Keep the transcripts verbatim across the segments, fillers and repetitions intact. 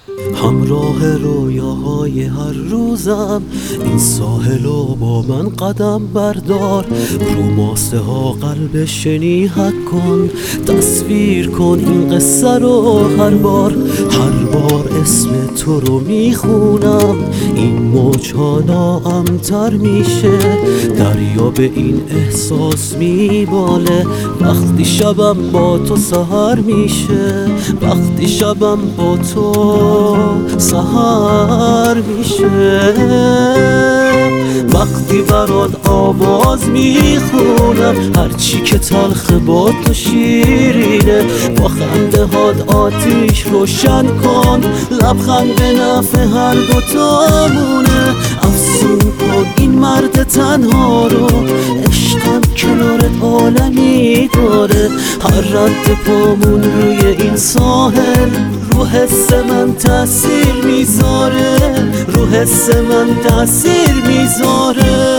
همراه رویاهای هر روزم این ساحلو با من قدم بردار، رو ماسه ها قلب شنی حک کن، تصویر کن این قصه رو هر بار. هر بار اسم تو رو میخونم این موجها ناامتر میشه، دریا به این احساس میباله وقتی شبم با تو سحر میشه، وقتی شبم با تو سحر میشه. وقتی برات آواز میخونم هرچی که تلخ با تو شیرینه، با خنده هات آتیش روشن کن، لبخند به نفع هر دوتامونه. افسون کن این مرد تنها رو، عشقم کنارت عالمی داره، هر رد پامون روی این ساحل رو حس من تأثیر میذاره، رو حس من تأثیر میذاره.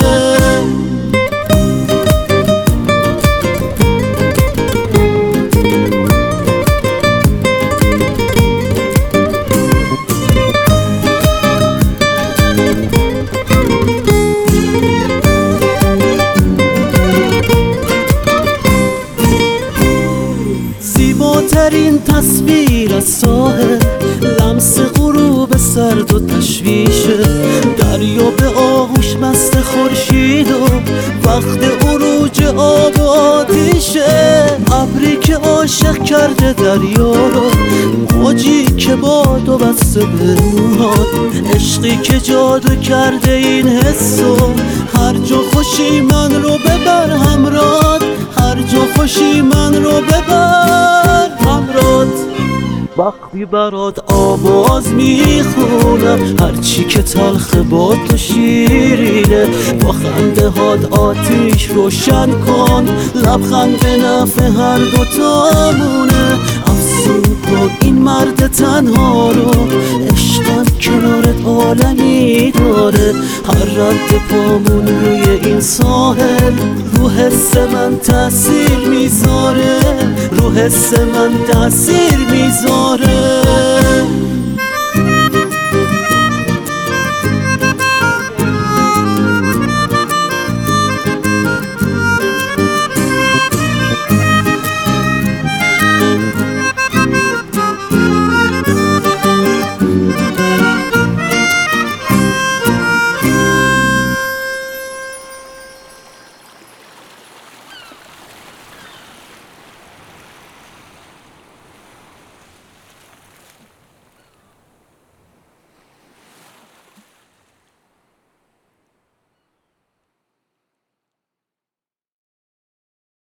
زیباترین تصویر از ساحل لمس غروب سرد و تشویشه، دریا به آغوش مست خورشید و وقت عروج آب و آتیشه. ابری که عاشق کرده دریا رو، موجی که باد و بسته به موهات، عشقی که جادو کرده این حسو، هر جا خوشی من رو ببر همراه، هر جا خوشی من رو ببر همراه. وقتی برات آواز میخونم هرچی که تلخ با تو شیرینه، با خنده هات آتیش روشن کن، لبخند به نفع هر دوتامونه. افسون کن این مرد تنها رو، عشقم کنارت عالمی داره، هر رد پامون روی این ساحل رو حس من تأثیر میذاره، رو حس من تأثیر میذاره.